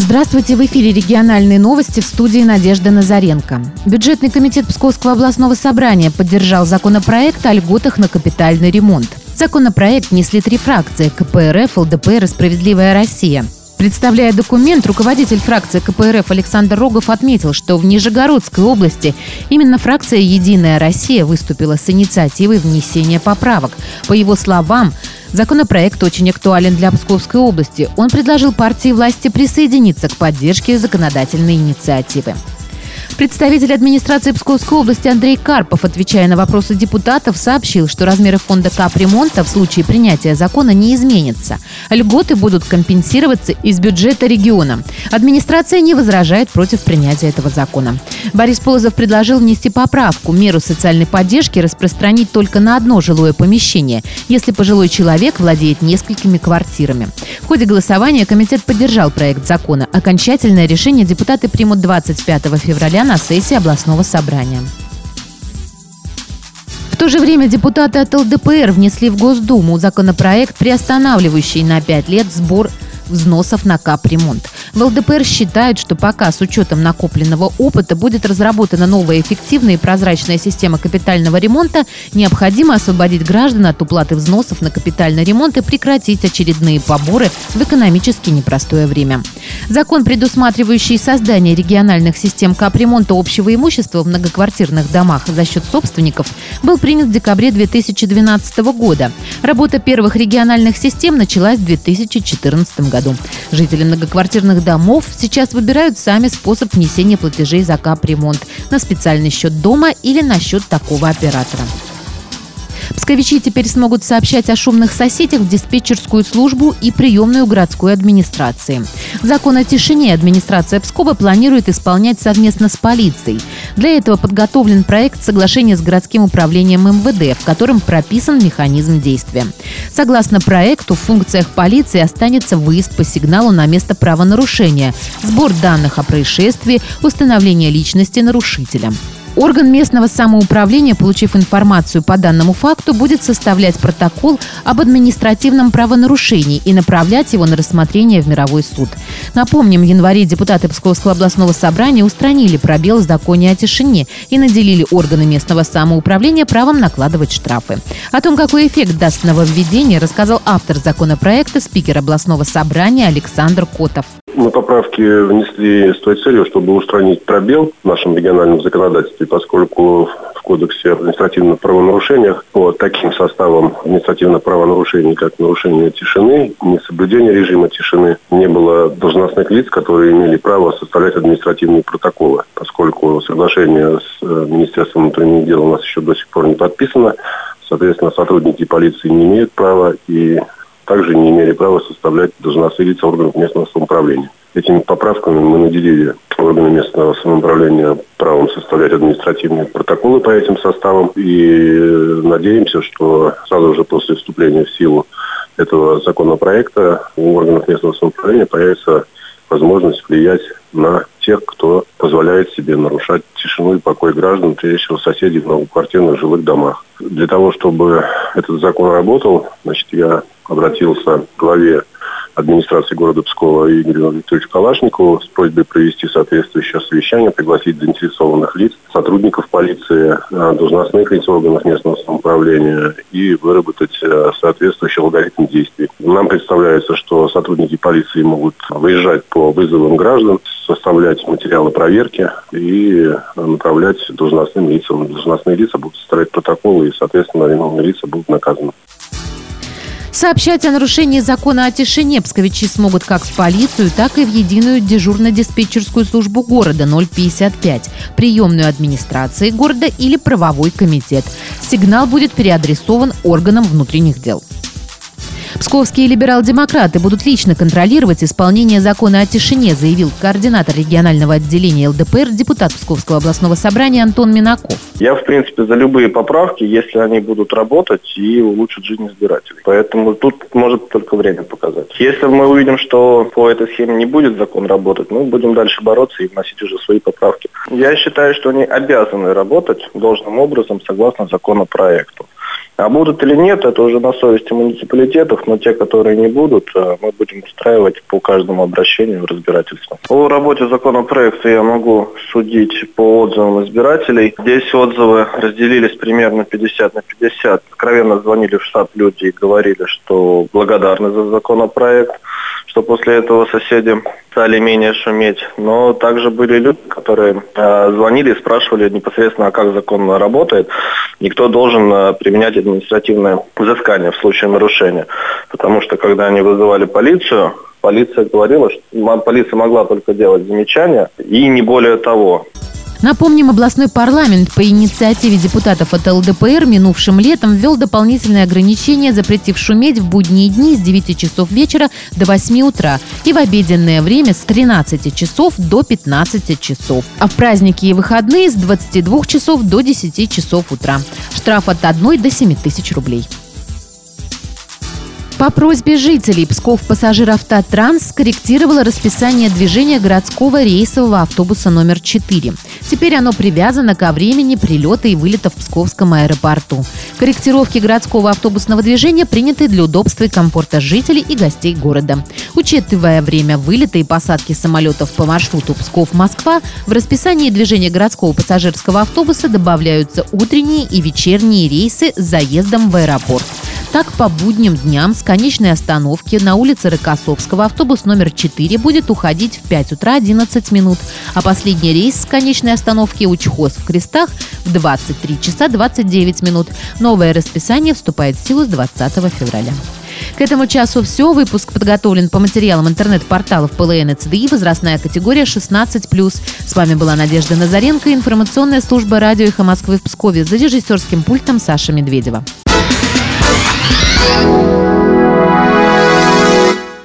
Здравствуйте, в эфире региональные новости, в студии Надежда Назаренко. Бюджетный комитет Псковского областного собрания поддержал законопроект о льготах на капитальный ремонт. Законопроект внесли 3 фракции – КПРФ, ЛДПР и «Справедливая Россия». Представляя документ, руководитель фракции КПРФ Александр Рогов отметил, что в Нижегородской области именно фракция «Единая Россия» выступила с инициативой внесения поправок. По его словам, законопроект очень актуален для Псковской области. Он предложил партии власти присоединиться к поддержке законодательной инициативы. Представитель администрации Псковской области Андрей Карпов, отвечая на вопросы депутатов, сообщил, что размеры фонда капремонта в случае принятия закона не изменятся. Льготы будут компенсироваться из бюджета региона. Администрация не возражает против принятия этого закона. Борис Полозов предложил внести поправку: меру социальной поддержки распространить только на одно жилое помещение, если пожилой человек владеет несколькими квартирами. В ходе голосования комитет поддержал проект закона. Окончательное решение депутаты примут 25 февраля на сессии областного собрания. В то же время депутаты от ЛДПР внесли в Госдуму законопроект, приостанавливающий на 5 лет сбор взносов на капремонт. В ЛДПР считают, что пока с учетом накопленного опыта будет разработана новая эффективная и прозрачная система капитального ремонта, необходимо освободить граждан от уплаты взносов на капитальный ремонт и прекратить очередные поборы в экономически непростое время. Закон, предусматривающий создание региональных систем капремонта общего имущества в многоквартирных домах за счет собственников, был принят в декабре 2012 года. Работа первых региональных систем началась в 2014 году. Жители многоквартирных домов сейчас выбирают сами способ внесения платежей за капремонт на специальный счет дома или на счет такого оператора. Псковичи теперь смогут сообщать о шумных соседях в диспетчерскую службу и приемную городской администрации. Закон о тишине администрация Пскова планирует исполнять совместно с полицией. Для этого подготовлен проект соглашения с городским управлением МВД, в котором прописан механизм действия. Согласно проекту, в функциях полиции останется выезд по сигналу на место правонарушения, сбор данных о происшествии, установление личности нарушителя. Орган местного самоуправления, получив информацию по данному факту, будет составлять протокол об административном правонарушении и направлять его на рассмотрение в мировой суд. Напомним, в январе депутаты Псковского областного собрания устранили пробел в законе о тишине и наделили органы местного самоуправления правом накладывать штрафы. О том, какой эффект даст нововведение, рассказал автор законопроекта, спикер областного собрания Александр Котов. Мы поправки внесли с той целью, чтобы устранить пробел в нашем региональном законодательстве, поскольку в Кодексе об административных правонарушениях по таким составам административных правонарушений, как нарушение тишины, несоблюдение режима тишины, не было должностных лиц, которые имели право составлять административные протоколы. Поскольку соглашение с Министерством внутренних дел у нас еще до сих пор не подписано, соответственно, сотрудники полиции не имеют права и также не имели права составлять должностные лица органов местного самоуправления. Этими поправками мы наделили органы местного самоуправления правом составлять административные протоколы по этим составам и надеемся, что сразу же после вступления в силу этого законопроекта у органов местного самоуправления появится возможность влиять на тех, кто позволяет себе нарушать тишину и покой граждан, прежде всего соседей в многоквартирных жилых домах. Для того, чтобы этот закон работал, я обратился к главе администрации города Пскова Игорю Викторовичу Калашникову с просьбой провести соответствующее совещание, пригласить заинтересованных лиц, сотрудников полиции, должностных лиц органов местного самоуправления и выработать соответствующий алгоритм действий. Нам представляется, что сотрудники полиции могут выезжать по вызовам граждан, составлять материалы проверки и направлять должностным лицам. Должностные лица будут составлять протоколы и, соответственно, виновные лица будут наказаны. Сообщать о нарушении закона о тишине псковичи смогут как в полицию, так и в единую дежурно-диспетчерскую службу города 055, приемную администрации города или правовой комитет. Сигнал будет переадресован органам внутренних дел. Псковские либерал-демократы будут лично контролировать исполнение закона о тишине, заявил координатор регионального отделения ЛДПР, депутат Псковского областного собрания Антон Минаков. Я, в принципе, за любые поправки, если они будут работать и улучшат жизнь избирателей. Поэтому тут может только время показать. Если мы увидим, что по этой схеме не будет закон работать, мы будем дальше бороться и вносить уже свои поправки. Я считаю, что они обязаны работать должным образом согласно законопроекту. А будут или нет, это уже на совести муниципалитетов, но те, которые не будут, мы будем устраивать по каждому обращению разбирательство. О работе законопроекта я могу судить по отзывам избирателей. Здесь отзывы разделились примерно 50 на 50. Откровенно звонили в штаб люди и говорили, что благодарны за законопроект, что после этого соседи стали менее шуметь. Но также были люди, которые звонили и спрашивали непосредственно, как закон работает. Никто должен применять административное взыскание в случае нарушения. Потому что, когда они вызывали полицию, полиция говорила, что полиция могла только делать замечания и не более того. Напомним, областной парламент по инициативе депутатов от ЛДПР минувшим летом ввел дополнительные ограничения, запретив шуметь в будние дни с 9 часов вечера до 8 утра и в обеденное время с 13 часов до 15 часов, а в праздники и выходные с 22 часов до 10 часов утра. Штраф от 1 до 7 тысяч рублей. По просьбе жителей Псков Пассажиравтотранс скорректировало расписание движения городского рейсового автобуса номер 4. Теперь оно привязано ко времени прилета и вылета в Псковском аэропорту. Корректировки городского автобусного движения приняты для удобства и комфорта жителей и гостей города. Учитывая время вылета и посадки самолетов по маршруту Псков-Москва, в расписании движения городского пассажирского автобуса добавляются утренние и вечерние рейсы с заездом в аэропорт. Так, по будним дням с конечной остановки на улице Рокоссовского автобус номер 4 будет уходить в 5 утра 11 минут, а последний рейс с конечной остановки Учхоз в Крестах в 23 часа 29 минут. Новое расписание вступает в силу с 20 февраля. К этому часу все. Выпуск подготовлен по материалам интернет-порталов ПЛН и ЦДИ, возрастная категория 16+. С вами была Надежда Назаренко, информационная служба радио «Эхо Москвы» в Пскове, за режиссерским пультом Саша Медведева.